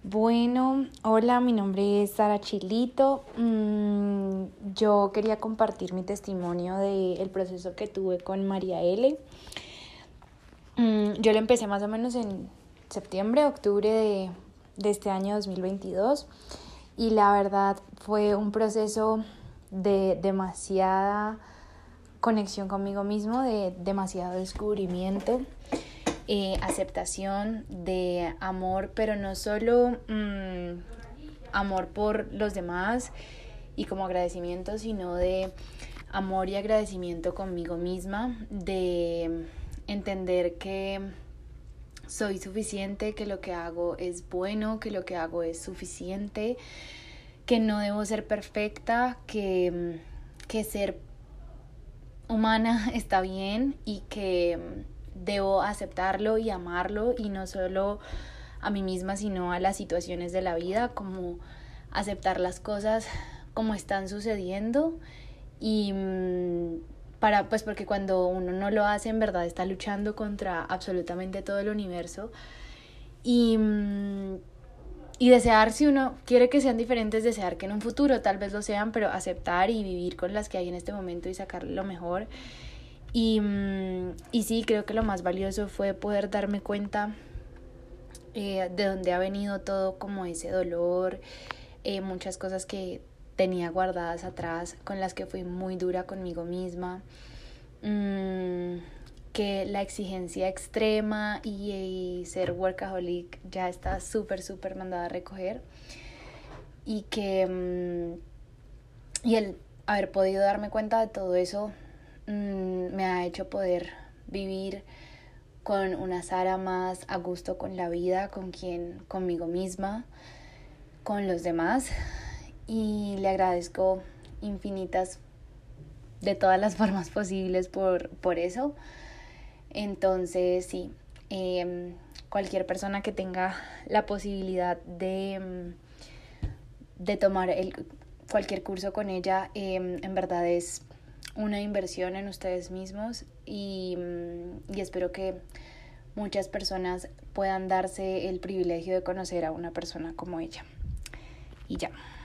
Bueno, hola, mi nombre es Sara Chilito. Yo quería compartir mi testimonio del proceso que tuve con María L. Yo lo empecé más o menos en septiembre, octubre de este año 2022 y la verdad fue un proceso de demasiada conexión conmigo mismo, de demasiado descubrimiento, aceptación, de amor, pero no solo amor por los demás y como agradecimiento, sino de amor y agradecimiento conmigo misma, de entender que soy suficiente, que lo que hago es bueno, que lo que hago es suficiente, que no debo ser perfecta, que ser humana está bien y que debo aceptarlo y amarlo, y no solo a mí misma sino a las situaciones de la vida, como aceptar las cosas como están sucediendo y porque cuando uno no lo hace, en verdad está luchando contra absolutamente todo el universo y desear, si uno quiere que sean diferentes, desear que en un futuro tal vez lo sean, pero aceptar y vivir con las que hay en este momento y sacar lo mejor. Y sí, creo que lo más valioso fue poder darme cuenta de dónde ha venido todo, como ese dolor, muchas cosas que tenía guardadas atrás, con las que fui muy dura conmigo misma, que la exigencia extrema y ser workaholic ya está súper mandada a recoger, y que y el haber podido darme cuenta de todo eso me ha hecho poder vivir con una Sara más a gusto con la vida, conmigo misma, con los demás, y le agradezco infinitas de todas las formas posibles por eso. Entonces sí, cualquier persona que tenga la posibilidad de tomar cualquier curso con ella, en verdad es una inversión en ustedes mismos, y espero que muchas personas puedan darse el privilegio de conocer a una persona como ella. Y ya.